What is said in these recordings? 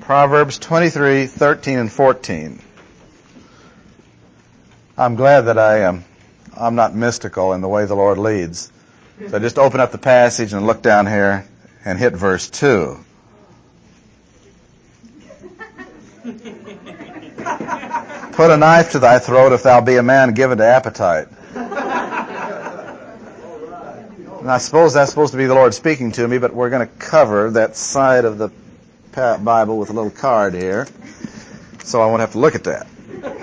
Proverbs 23, 13, and 14. I'm glad that I'm not mystical in the way the Lord leads. So just open up the passage and look down here and hit verse 2. Put a knife to thy throat if thou be a man given to appetite. And I suppose that's supposed to be the Lord speaking to me, but we're going to cover that side of the Bible with a little card here, so I won't have to look at that.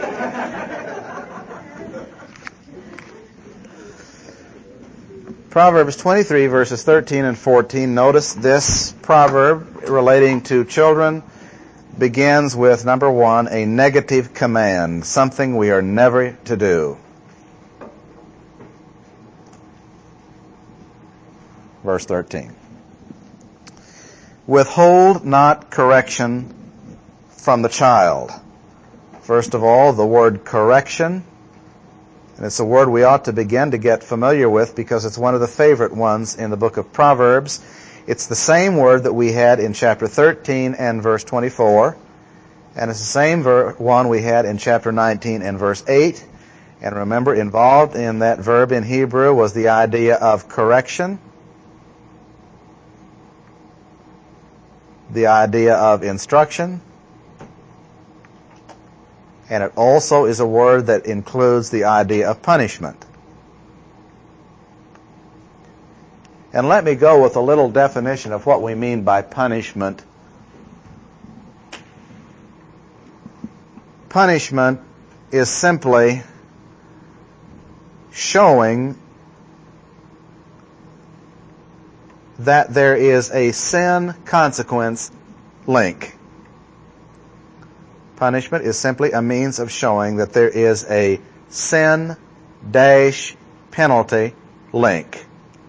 Proverbs 23, verses 13 and 14. Notice this proverb relating to children begins with, number 1, a negative command, something we are never to do. Verse 13. Withhold not correction from the child. First of all, the word correction, and it's a word we ought to begin to get familiar with because it's one of the favorite ones in the book of Proverbs. It's the same word that we had in chapter 13 and verse 24, and it's the same one we had in chapter 19 and verse 8. And remember, involved in that verb in Hebrew was the idea of correction, the idea of instruction, and it also is a word that includes the idea of punishment. And let me go with a little definition of what we mean by punishment. Punishment is simply showing that there is a sin-consequence link. Punishment is simply a means of showing that there is a sin-penalty link.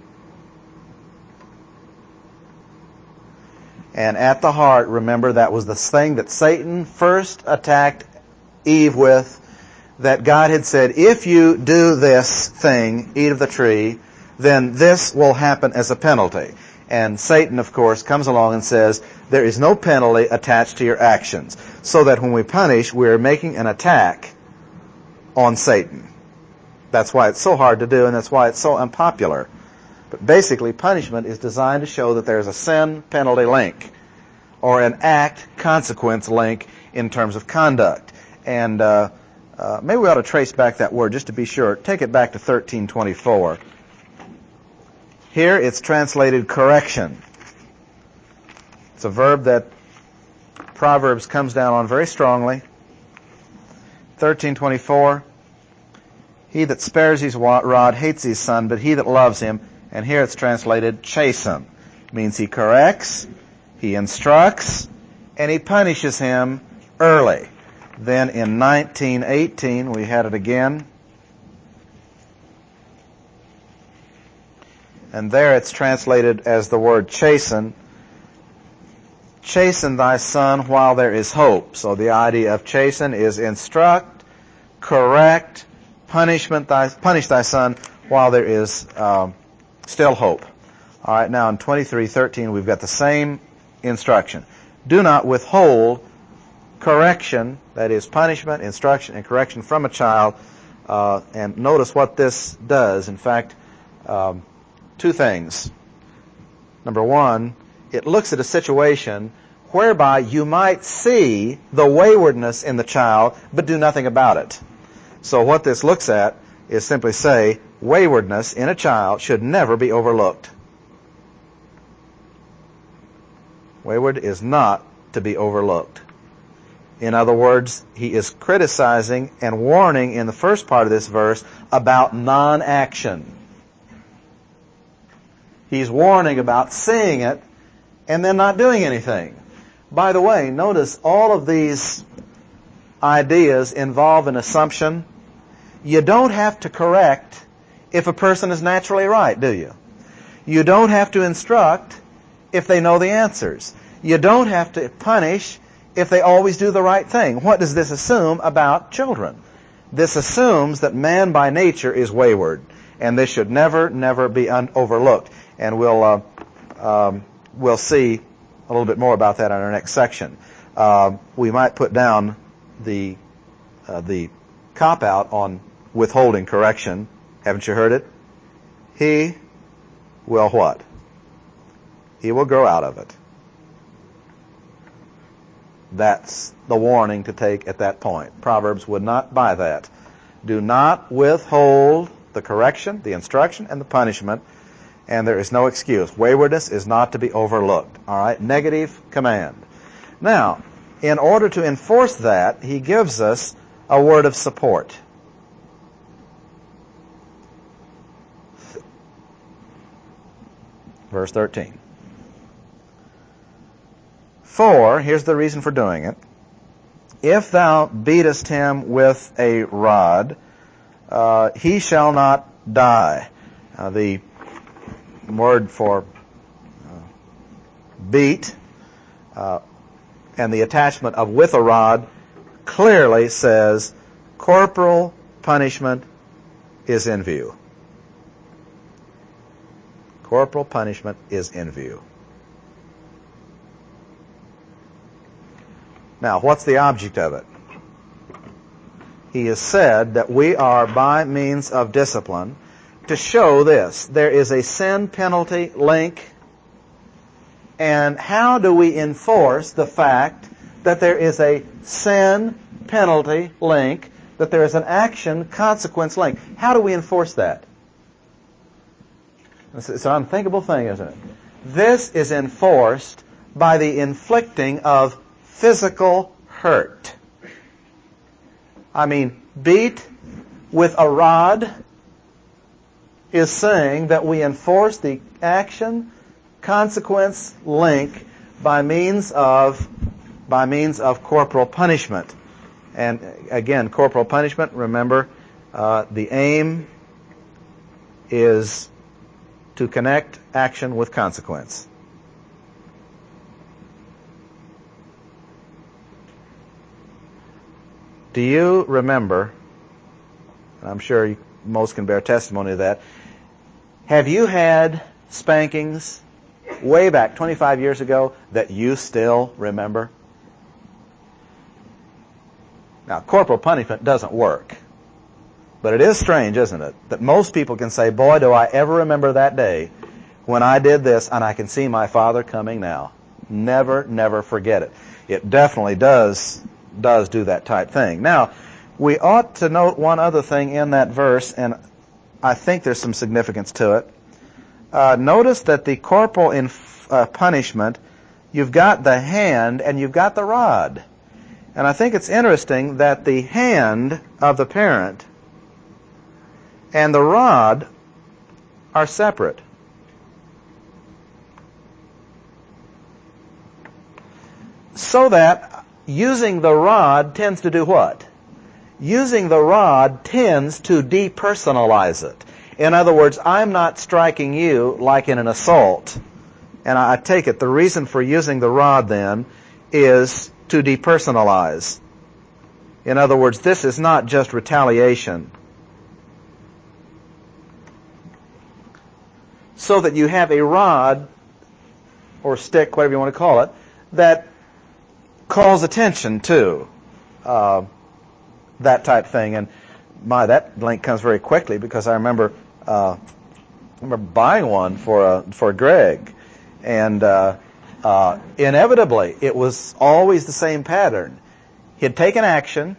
And at the heart, remember, that was the thing that Satan first attacked Eve with, that God had said, if you do this thing, eat of the tree, then this will happen as a penalty. And Satan, of course, comes along and says, there is no penalty attached to your actions. So that when we punish, we're making an attack on Satan. That's why it's so hard to do, and that's why it's so unpopular. But basically, punishment is designed to show that there's a sin-penalty link, or an act-consequence link in terms of conduct. And maybe we ought to trace back that word just to be sure. Take it back to 13:24. Here it's translated correction. It's a verb that Proverbs comes down on very strongly. 13:24. He that spares his rod hates his son, but he that loves him, and here it's translated chasten. It means he corrects, he instructs, and he punishes him early. Then in 19:18, we had it again. And there it's translated as the word chasten. Chasten thy son while there is hope. So the idea of chasten is instruct, correct, punish thy son while there is still hope. All right, now in 23:13 we've got the same instruction. Do not withhold correction, that is punishment, instruction, and correction from a child. And notice what this does. In fact, two things. Number one, it looks at a situation whereby you might see the waywardness in the child, but do nothing about it. So what this looks at is simply say, waywardness in a child should never be overlooked. Wayward is not to be overlooked. In other words, he is criticizing and warning in the first part of this verse about non-action. He's warning about seeing it and then not doing anything. By the way, notice all of these ideas involve an assumption. You don't have to correct if a person is naturally right, do you? You don't have to instruct if they know the answers. You don't have to punish if they always do the right thing. What does this assume about children? This assumes that man by nature is wayward, and this should never, never be overlooked. And we'll see a little bit more about that in our next section. We might put down the cop-out on withholding correction. Haven't you heard it? He will what? He will grow out of it. That's the warning to take at that point. Proverbs would not buy that. Do not withhold the correction, the instruction, and the punishment, and there is no excuse. Waywardness is not to be overlooked. All right? Negative command. Now, in order to enforce that, he gives us a word of support. Verse 13. For, here's the reason for doing it, if thou beatest him with a rod, he shall not die. The word for beat and the attachment of with a rod clearly says corporal punishment is in view. Corporal punishment is in view. Now, what's the object of it? He has said that we are by means of discipline to show this. There is a sin penalty link. And how do we enforce the fact that there is a sin penalty link, that there is an action consequence link? How do we enforce that? It's an unthinkable thing, isn't it? This is enforced by the inflicting of physical hurt. I mean, beat with a rod is saying that we enforce the action consequence link by means of corporal punishment. And again, corporal punishment, remember, the aim is to connect action with consequence. Do you remember, and I'm sure most can bear testimony to that, have you had spankings way back 25 years ago that you still remember? Now, corporal punishment doesn't work. But it is strange, isn't it, that most people can say, boy, do I ever remember that day when I did this and I can see my Father coming now. Never forget it. It definitely does do that type thing. Now, we ought to note one other thing in that verse, and I think there's some significance to it. Notice that the corporal punishment, you've got the hand and you've got the rod. And I think it's interesting that the hand of the parent and the rod are separate. So that using the rod tends to do what? Using the rod tends to depersonalize it. In other words, I'm not striking you like in an assault. And I take it the reason for using the rod then is to depersonalize. In other words, this is not just retaliation. So that you have a rod or stick, whatever you want to call it, that calls attention to that type thing. And that link comes very quickly because I remember buying one for Greg, and inevitably it was always the same pattern. He'd take an action,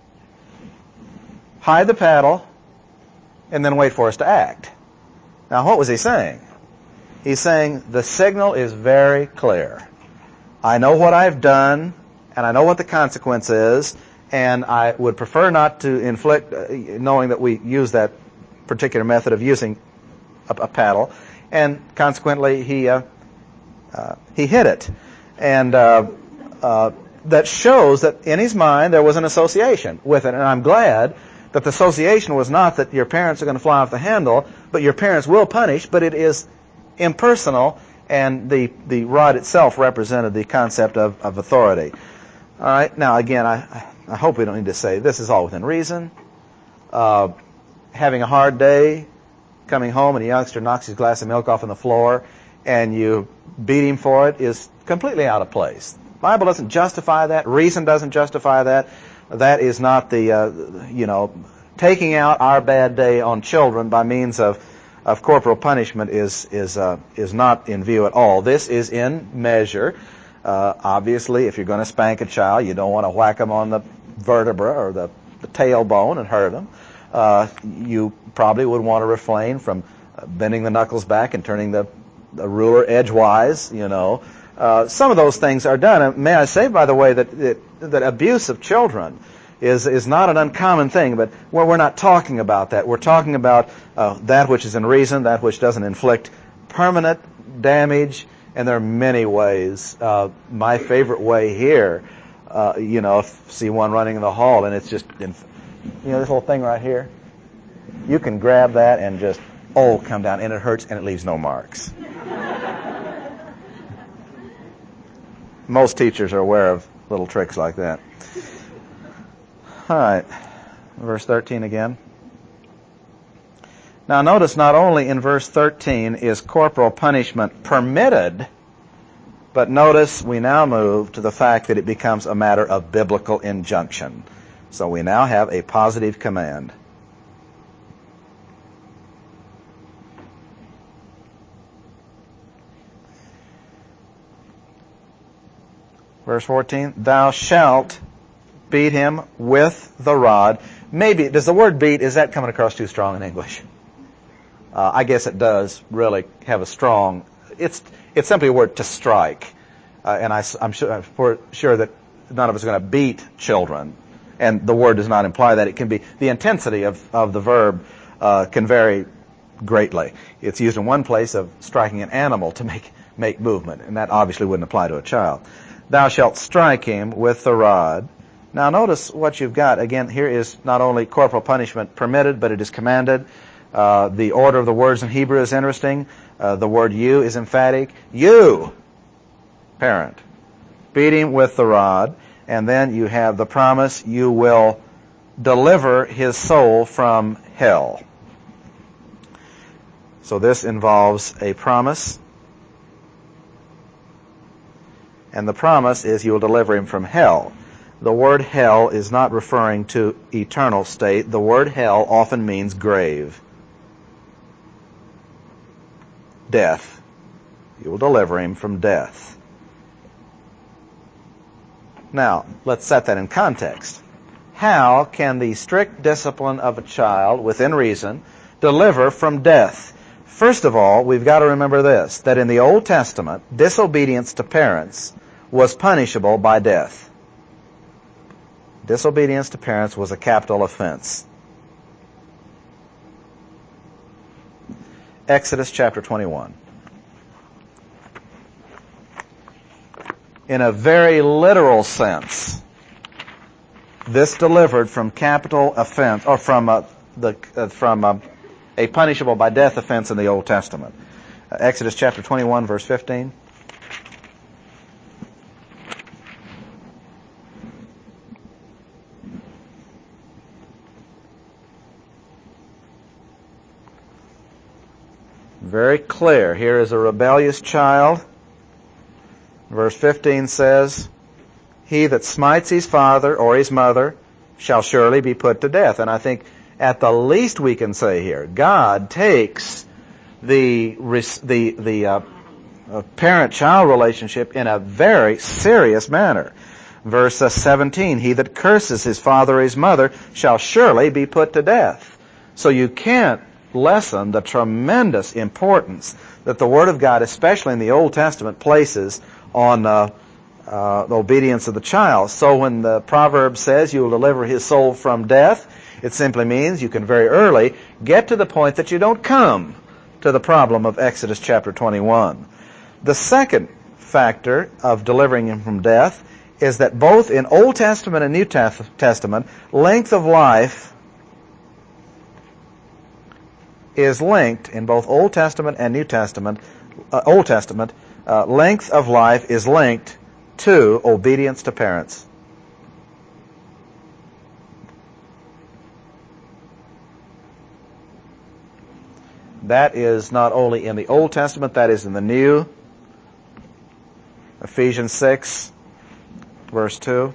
hide the paddle, and then wait for us to act. Now, what was he saying? He's saying the signal is very clear. I know what I've done, and I know what the consequence is, and I would prefer not to inflict, knowing that we use that particular method of using a paddle, and consequently he hit it. And that shows that in his mind there was an association with it, and I'm glad that the association was not that your parents are going to fly off the handle, but your parents will punish, but it is impersonal, and the rod itself represented the concept of authority. All right, now again, I hope we don't need to say this is all within reason. Having a hard day, coming home and a youngster knocks his glass of milk off on the floor, and you beat him for it is completely out of place. Bible doesn't justify that. Reason doesn't justify that. That is not the, taking out our bad day on children by means of corporal punishment is not in view at all. This is in measure. Obviously, if you're going to spank a child, you don't want to whack them on the vertebra or the tailbone and hurt them. You probably would want to refrain from bending the knuckles back and turning the ruler edgewise. Some of those things are done. And may I say, by the way, that abuse of children is not an uncommon thing, but we're not talking about that. We're talking about that which is in reason, that which doesn't inflict permanent damage, and there are many ways. My favorite way here, see one running in the hall, and it's just, this little thing right here, you can grab that and just, come down, and it hurts, and it leaves no marks. Most teachers are aware of little tricks like that. All right, verse 13 again. Now notice not only in verse 13 is corporal punishment permitted, but notice we now move to the fact that it becomes a matter of biblical injunction. So we now have a positive command. Verse 14, thou shalt beat him with the rod. Maybe, does the word beat, is that coming across too strong in English? I guess it does really have a strong, it's simply a word to strike. And I'm sure that none of us are going to beat children. And the word does not imply that. It can be, the intensity of the verb can vary greatly. It's used in one place of striking an animal to make movement. And that obviously wouldn't apply to a child. Thou shalt strike him with the rod. Now notice what you've got. Again, here is not only corporal punishment permitted, but it is commanded. The order of the words in Hebrew is interesting. The word you is emphatic. You, parent, beat him with the rod. And then you have the promise, you will deliver his soul from hell. So this involves a promise. And the promise is you will deliver him from hell. The word hell is not referring to eternal state. The word hell often means grave. Death. You will deliver him from death. Now, let's set that in context. How can the strict discipline of a child, within reason, deliver from death? First of all, we've got to remember this, that in the Old Testament, disobedience to parents was punishable by death. Disobedience to parents was a capital offense. Exodus chapter 21. In a very literal sense, this delivered from capital offense, or from a punishable by death offense in the Old Testament. Exodus chapter 21, verse 15. Very clear. Here is a rebellious child. Verse 15 says, he that smites his father or his mother shall surely be put to death. And I think at the least we can say here, God takes the parent-child relationship in a very serious manner. Verse 17, he that curses his father or his mother shall surely be put to death. So you can't lessen the tremendous importance that the Word of God, especially in the Old Testament, places on the obedience of the child. So when the proverb says you will deliver his soul from death, it simply means you can very early get to the point that you don't come to the problem of Exodus chapter 21. The second factor of delivering him from death is that both in Old Testament and New Testament, length of life is linked in both Old Testament and New Testament. Length of life is linked to obedience to parents. That is not only in the Old Testament, that is in the New. Ephesians 6, verse 2.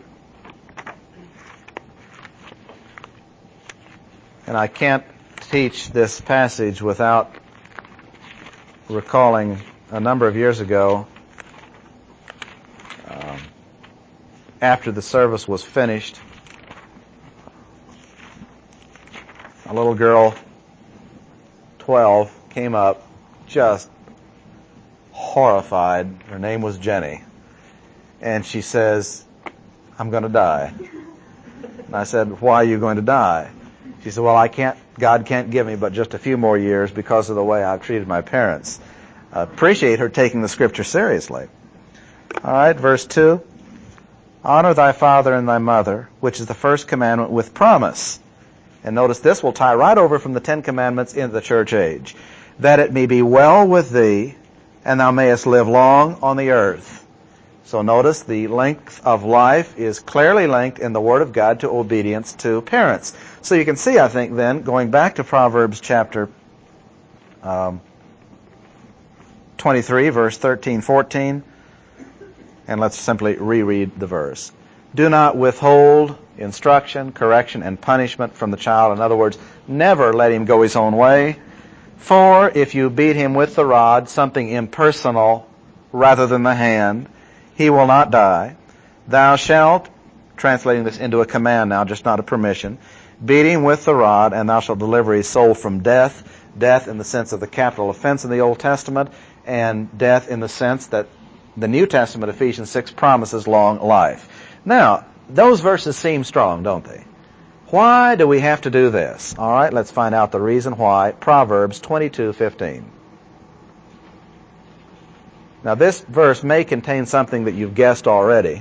And I can't teach this passage without recalling a number of years ago, after the service was finished, a little girl, 12, came up just horrified. Her name was Jenny. And she says, "I'm going to die." And I said, "Why are you going to die?" She said, "Well, God can't give me but just a few more years because of the way I've treated my parents." I appreciate her taking the Scripture seriously. All right, verse 2. "Honor thy father and thy mother, which is the first commandment with promise." And notice this will tie right over from the Ten Commandments into the church age. "That it may be well with thee, and thou mayest live long on the earth." So notice the length of life is clearly linked in the Word of God to obedience to parents. So you can see, I think, then, going back to Proverbs chapter 23, verse 13, 14, and let's simply reread the verse. "Do not withhold instruction, correction, and punishment from the child." In other words, never let him go his own way. "For if you beat him with the rod," something impersonal rather than the hand, "he will not die. Thou shalt," translating this into a command now, just not a permission, "beat him with the rod, and thou shalt deliver his soul from death." Death in the sense of the capital offense in the Old Testament, and death in the sense that the New Testament, Ephesians 6, promises long life. Now, those verses seem strong, don't they? Why do we have to do this? All right, let's find out the reason why. Proverbs 22:15. Now, this verse may contain something that you've guessed already.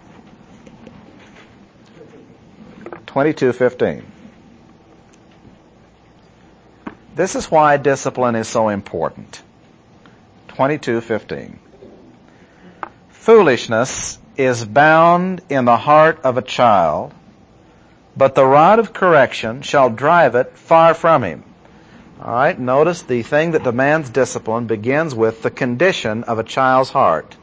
22:15. This is why discipline is so important. 22:15. "Foolishness is bound in the heart of a child, but the rod of correction shall drive it far from him." All right, notice the thing that demands discipline begins with the condition of a child's heart.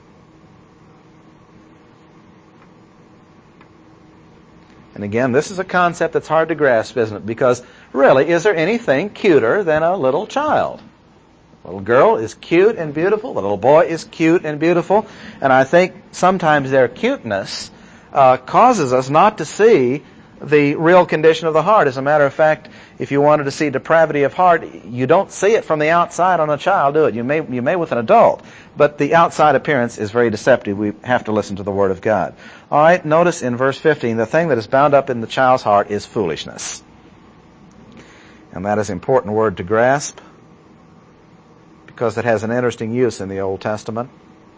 And again, this is a concept that's hard to grasp, isn't it? Because really, is there anything cuter than a little child? A little girl is cute and beautiful. The little boy is cute and beautiful. And I think sometimes their cuteness causes us not to see the real condition of the heart. As a matter of fact, if you wanted to see depravity of heart, you don't see it from the outside on a child, do it? You may with an adult, but the outside appearance is very deceptive. We have to listen to the Word of God. All right, notice in verse 15, the thing that is bound up in the child's heart is foolishness. And that is an important word to grasp because it has an interesting use in the Old Testament.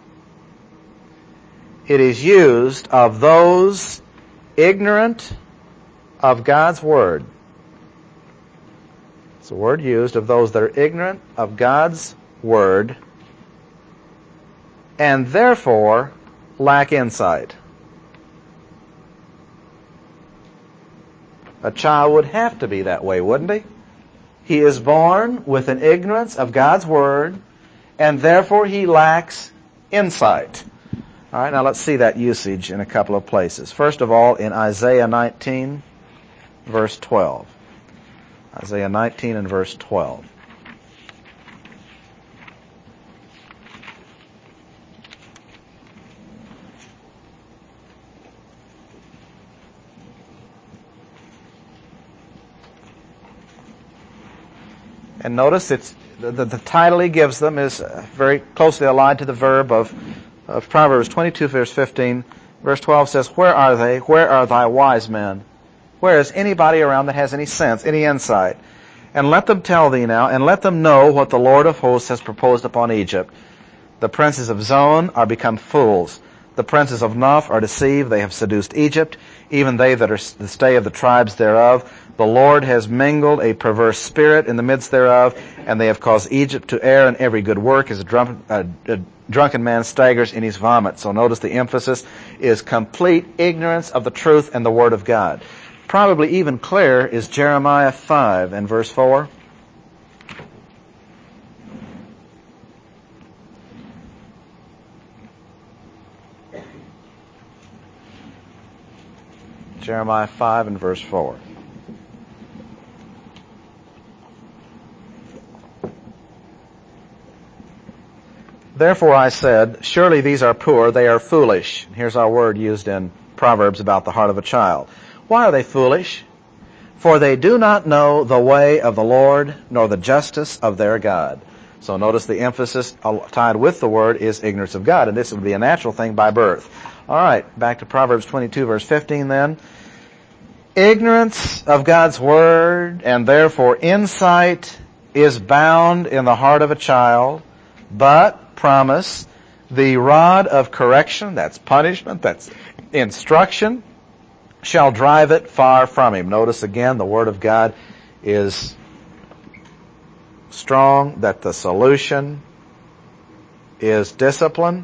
It is used of those ignorant of God's Word. It's a word used of those that are ignorant of God's Word and therefore lack insight. A child would have to be that way, wouldn't he? He is born with an ignorance of God's Word and therefore he lacks insight. All right, now let's see that usage in a couple of places. First of all, in Isaiah 19, verse 12. Isaiah 19 and verse 12. And notice it's the title he gives them is very closely allied to the verb of Proverbs 22, verse 15. Verse 12 says, "Where are they? Where are thy wise men? Where is anybody around that has any sense, any insight? And let them tell thee now, and let them know what the Lord of hosts has proposed upon Egypt. The princes of Zon are become fools. The princes of Noph are deceived. They have seduced Egypt, even they that are the stay of the tribes thereof. The Lord has mingled a perverse spirit in the midst thereof, and they have caused Egypt to err in every good work, as a drunken man staggers in his vomit." So notice the emphasis is complete ignorance of the truth and the Word of God. Probably even clearer is Jeremiah 5 and verse 4. " Jeremiah 5 and verse 4. Therefore I said, surely these are poor, they are foolish. Here's our word used in Proverbs about the heart of a child. Why are they foolish? For they do not know the way of the Lord, nor the justice of their God. So notice the emphasis tied with the word is ignorance of God, and this would be a natural thing by birth. All right, back to Proverbs 22, verse 15 then. Ignorance of God's word, and therefore insight, is bound in the heart of a child, but promise, the rod of correction, that's punishment, that's instruction, shall drive it far from him. Notice again, the Word of God is strong, that the solution is discipline.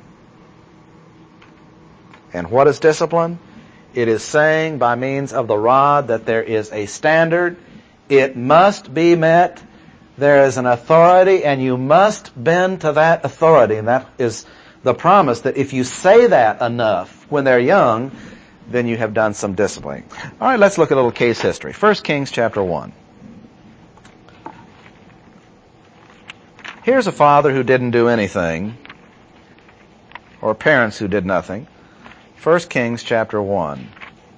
And what is discipline? It is saying by means of the rod that there is a standard. It must be met. There is an authority, and you must bend to that authority. And that is the promise that if you say that enough when they're young, then you have done some disciplining. All right, let's look at a little case history. 1 Kings chapter 1. Here's a father who didn't do anything, or parents who did nothing. 1 Kings chapter 1.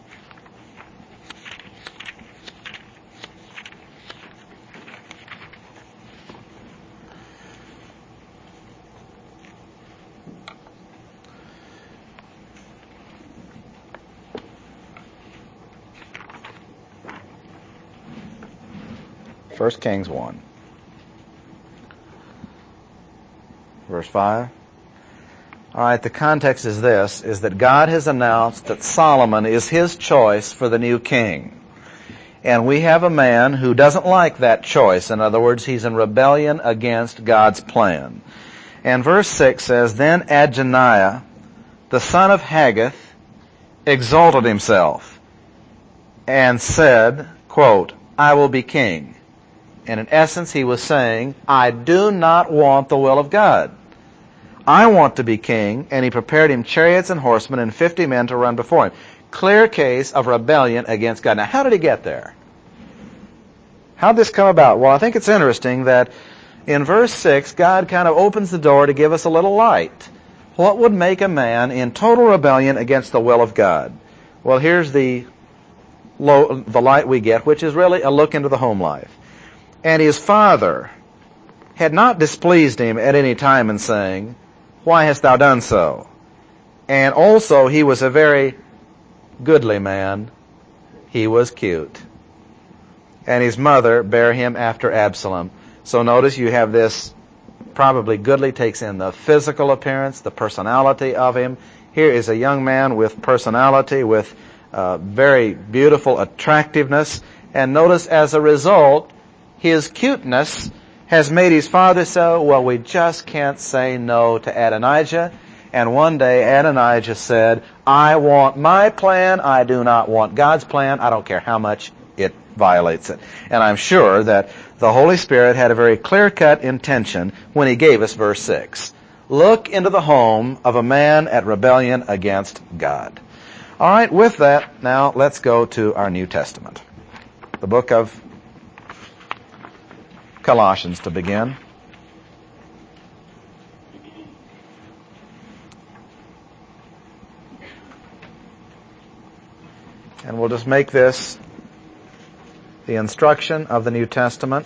First Kings 1, verse 5. All right, the context is this, is that God has announced that Solomon is his choice for the new king. And we have a man who doesn't like that choice. In other words, he's in rebellion against God's plan. And verse 6 says, Then Adoniah, the son of Haggith, exalted himself and said, quote, I will be king. And in essence, he was saying, I do not want the will of God. I want to be king, and he prepared him chariots and horsemen and 50 men to run before him. Clear case of rebellion against God. Now, how did he get there? How did this come about? Well, I think it's interesting that in verse 6, God kind of opens the door to give us a little light. What would make a man in total rebellion against the will of God? Well, here's the light we get, which is really a look into the home life. And his father had not displeased him at any time in saying, Why hast thou done so? And also he was a very goodly man. He was cute. And his mother bare him after Absalom. So notice you have this, probably goodly takes in the physical appearance, the personality of him. Here is a young man with personality, with very beautiful attractiveness. And notice as a result, his cuteness has made his father say, well, we just can't say no to Adonijah. And one day Adonijah said, I want my plan. I do not want God's plan. I don't care how much it violates it. And I'm sure that the Holy Spirit had a very clear-cut intention when he gave us verse 6. Look into the home of a man at rebellion against God. All right, with that, now let's go to our New Testament. The book of Colossians to begin. And we'll just make this the instruction of the New Testament.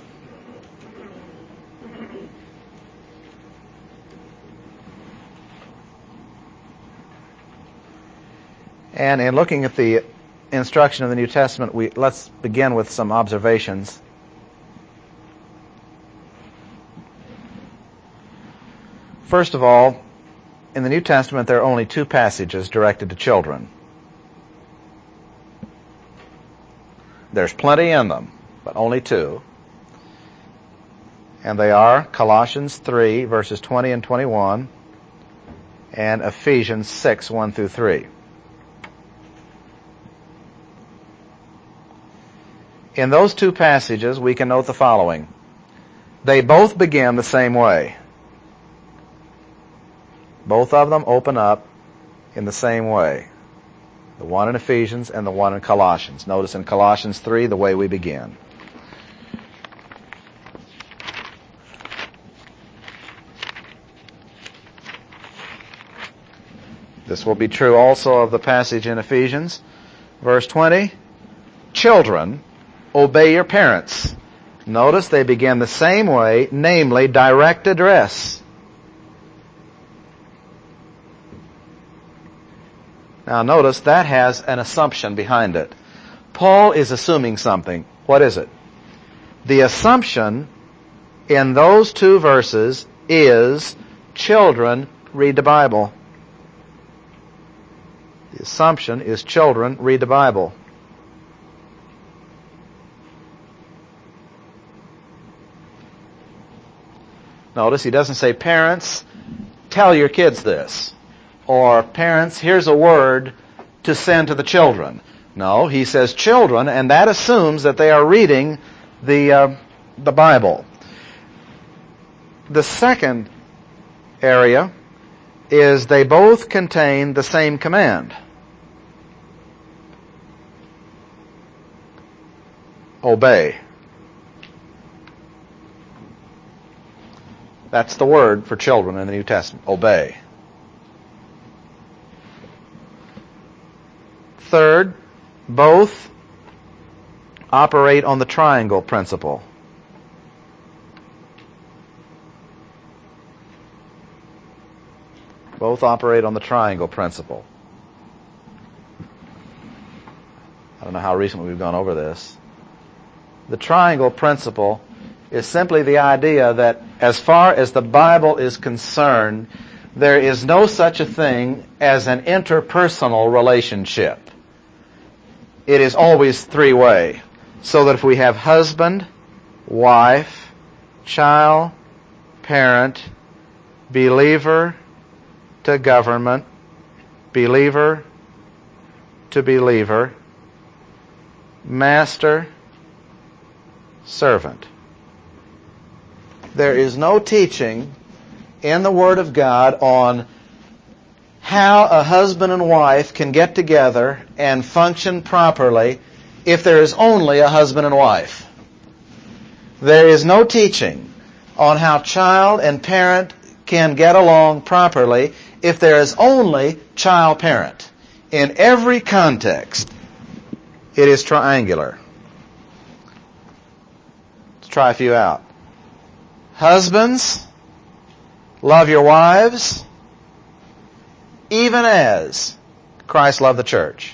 And in looking at the instruction of the New Testament, let's begin with some observations. First of all, in the New Testament, there are only 2 passages directed to children. There's plenty in them, but only 2. And they are Colossians 3, verses 20 and 21, and Ephesians 6, 1 through 3. In those 2 passages, we can note the following. They both begin the same way. Both of them open up in the same way. The one in Ephesians and the one in Colossians. Notice in Colossians 3 the way we begin. This will be true also of the passage in Ephesians. Verse 20, children, obey your parents. Notice they begin the same way, namely direct address. Now notice that has an assumption behind it. Paul is assuming something. What is it? The assumption in those two verses is children read the Bible. The assumption is children read the Bible. Notice he doesn't say, parents, tell your kids this. Or, parents, here's a word to send to the children. No, he says children, and that assumes that they are reading the Bible. The second area is they both contain the same command. Obey. That's the word for children in the New Testament. Obey. Third, both operate on the triangle principle. Both operate on the triangle principle. I don't know how recently we've gone over this. The triangle principle is simply the idea that as far as the Bible is concerned, there is no such a thing as an interpersonal relationship. It is always three-way. So that if we have husband, wife, child, parent, believer to government, believer to believer, master, servant. There is no teaching in the Word of God on how a husband and wife can get together and function properly if there is only a husband and wife. There is no teaching on how child and parent can get along properly if there is only child-parent. In every context, it is triangular. Let's try a few out. Husbands, love your wives, even as Christ loved the church.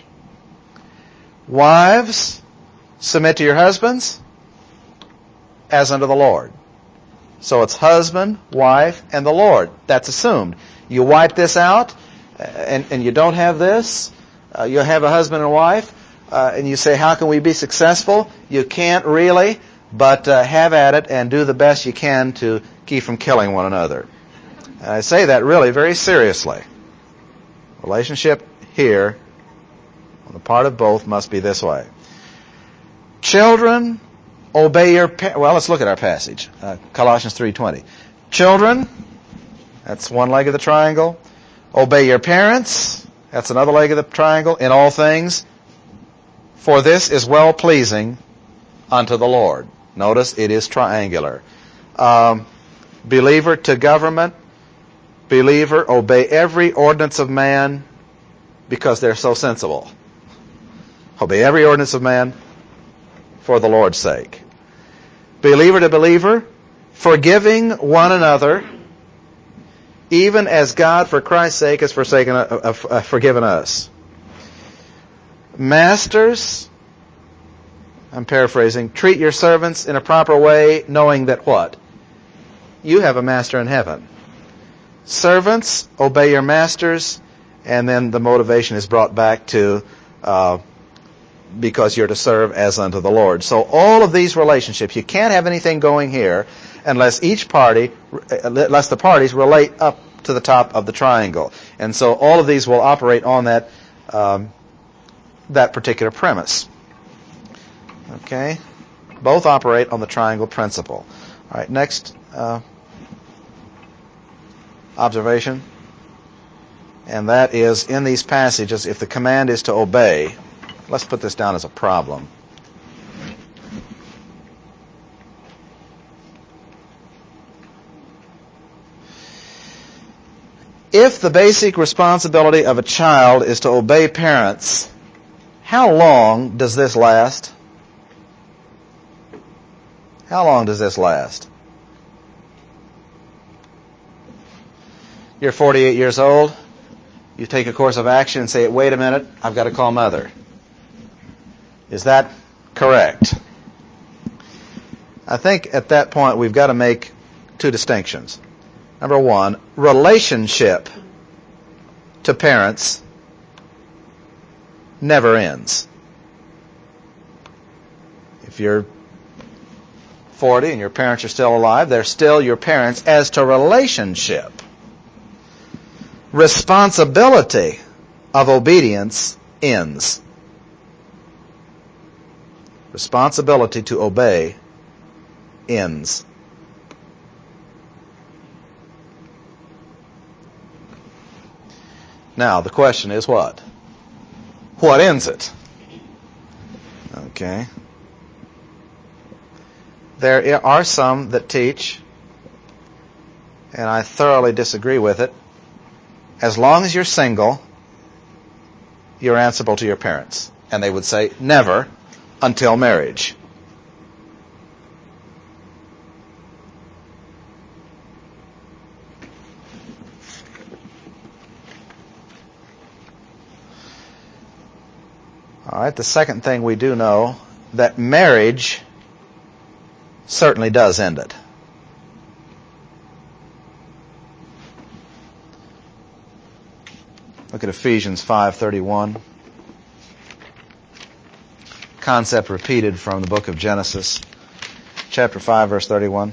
Wives, submit to your husbands as unto the Lord. So it's husband, wife, and the Lord. That's assumed. You wipe this out, and you don't have this. You have a husband and wife, and you say, how can we be successful? You can't really, but have at it and do the best you can to keep from killing one another. And I say that really very seriously. Relationship here, on the part of both, must be this way. Children, obey your parents. Well, let's look at our passage. Colossians 3:20. Children, that's one leg of the triangle. Obey your parents. That's another leg of the triangle. In all things, for this is well-pleasing unto the Lord. Notice it is triangular. Believer to government. Believer, obey every ordinance of man because they're so sensible. Obey every ordinance of man for the Lord's sake. Believer to believer, forgiving one another, even as God, for Christ's sake, has forgiven us. Masters, I'm paraphrasing, treat your servants in a proper way, knowing that what? You have a master in heaven. Servants, obey your masters, and then the motivation is brought back to because you're to serve as unto the Lord. So all of these relationships, you can't have anything going here unless the parties relate up to the top of the triangle. And so all of these will operate on that particular premise. Okay? Both operate on the triangle principle. All right, next observation. And that is, in these passages, if the command is to obey, let's put this down as a problem. If the basic responsibility of a child is to obey parents, how long does this last? How long does this last? You're 48 years old. You take a course of action and say, wait a minute, I've got to call Mother. Is that correct? I think at that point we've got to make two distinctions. Number one, relationship to parents never ends. If you're 40 and your parents are still alive, they're still your parents. As to relationship, responsibility of obedience ends. Responsibility to obey ends. Now, the question is what? What ends it? Okay. There are some that teach, and I thoroughly disagree with it, as long as you're single, you're answerable to your parents. And they would say, never until marriage. All right, the second thing we do know, that marriage certainly does end it. Look at Ephesians 5:31. Concept repeated from the book of Genesis, chapter 5, verse 31.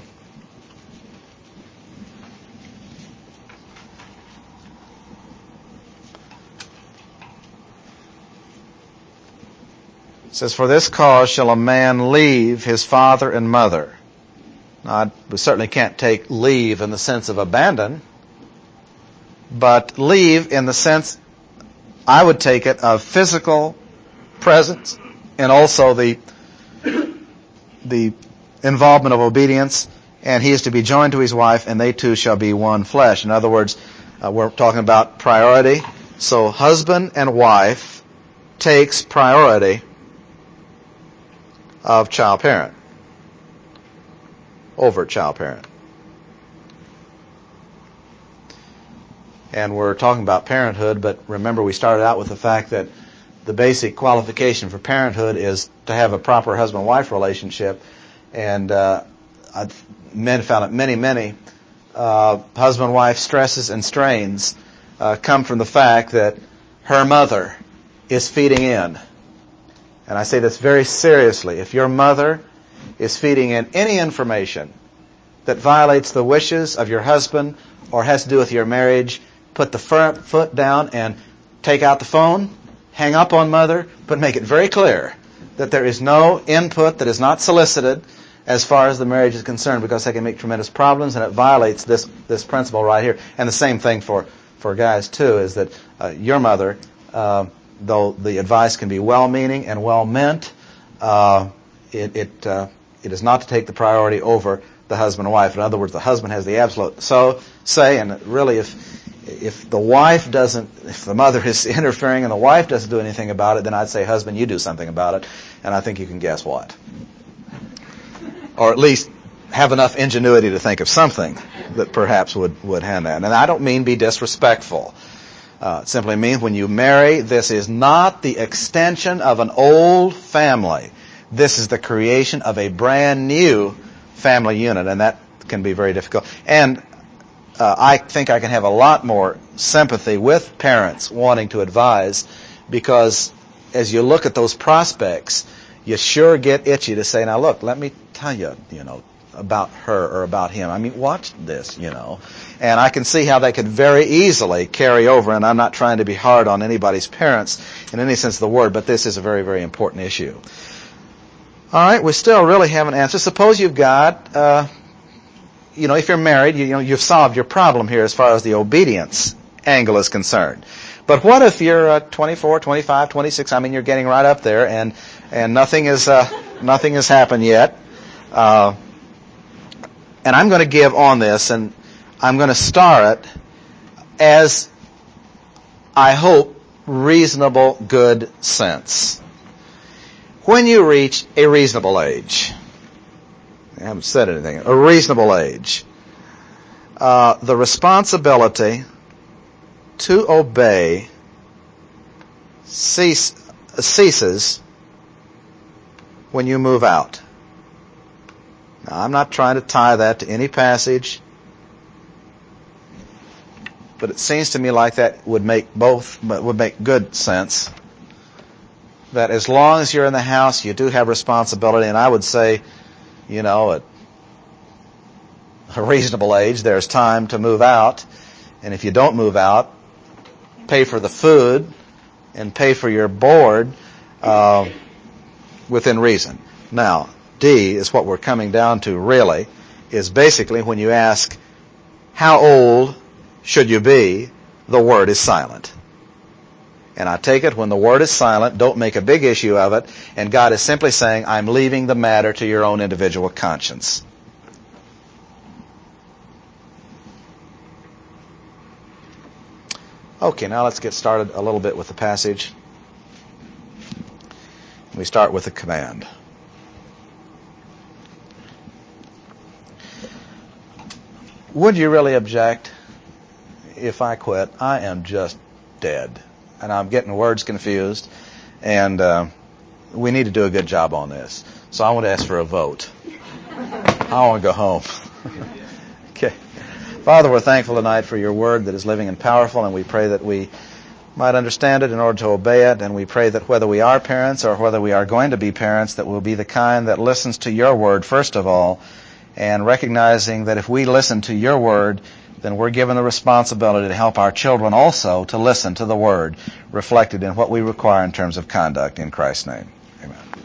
It says, for this cause shall a man leave his father and mother. Now, we certainly can't take leave in the sense of abandon, but leave in the sense, I would take it, of physical presence and also the involvement of obedience, and he is to be joined to his wife, and they two shall be one flesh. In other words, we're talking about priority. So husband and wife takes priority of child parent over child parent. And we're talking about parenthood, but remember we started out with the fact that the basic qualification for parenthood is to have a proper husband-wife relationship. And I've found that many husband-wife stresses and strains come from the fact that her mother is feeding in. And I say this very seriously. If your mother is feeding in any information that violates the wishes of your husband or has to do with your marriage, put the foot down and take out the phone, hang up on Mother, but make it very clear that there is no input that is not solicited as far as the marriage is concerned, because they can make tremendous problems, and it violates this principle right here. And the same thing for guys too, is that your mother, though the advice can be well-meaning and well-meant, it is not to take the priority over the husband and wife. In other words, the husband has the absolute say, and really if the mother is interfering and the wife doesn't do anything about it, then I'd say, husband, you do something about it, and I think you can guess what. Or at least have enough ingenuity to think of something that perhaps would hand that. And I don't mean be disrespectful. It simply means when you marry, this is not the extension of an old family. This is the creation of a brand new family unit, and that can be very difficult. And I think I can have a lot more sympathy with parents wanting to advise, because as you look at those prospects, you sure get itchy to say, now look, let me tell you, about her or about him. I mean, watch this, And I can see how they could very easily carry over, and I'm not trying to be hard on anybody's parents in any sense of the word, but this is a very, very important issue. All right, we still really haven't answered. Suppose you've got, if you're married, you've solved your problem here as far as the obedience angle is concerned. But what if you're 24, 25, 26? I mean, you're getting right up there, and nothing has happened yet. And I'm going to give on this, and I'm going to star it as, I hope, reasonable good sense. When you reach a reasonable age, I haven't said anything, a reasonable age, the responsibility to obey ceases when you move out. Now, I'm not trying to tie that to any passage, but it seems to me like that would make good sense. That as long as you're in the house, you do have responsibility, and I would say, at a reasonable age, there's time to move out, and if you don't move out, pay for the food and pay for your board within reason. Now, D is what we're coming down to really, is basically when you ask, how old should you be, the word is silent. And I take it when the word is silent, don't make a big issue of it, and God is simply saying, I'm leaving the matter to your own individual conscience. Okay, now let's get started a little bit with the passage. We start with the command. Would you really object if I quit? I am just dead. And I'm getting words confused. And we need to do a good job on this. So I want to ask for a vote. I want to go home. Okay. Father, we're thankful tonight for your word that is living and powerful, and we pray that we might understand it in order to obey it, and we pray that whether we are parents or whether we are going to be parents, that we'll be the kind that listens to your word first of all, and recognizing that if we listen to your word, then we're given the responsibility to help our children also to listen to the word reflected in what we require in terms of conduct. In Christ's name, amen.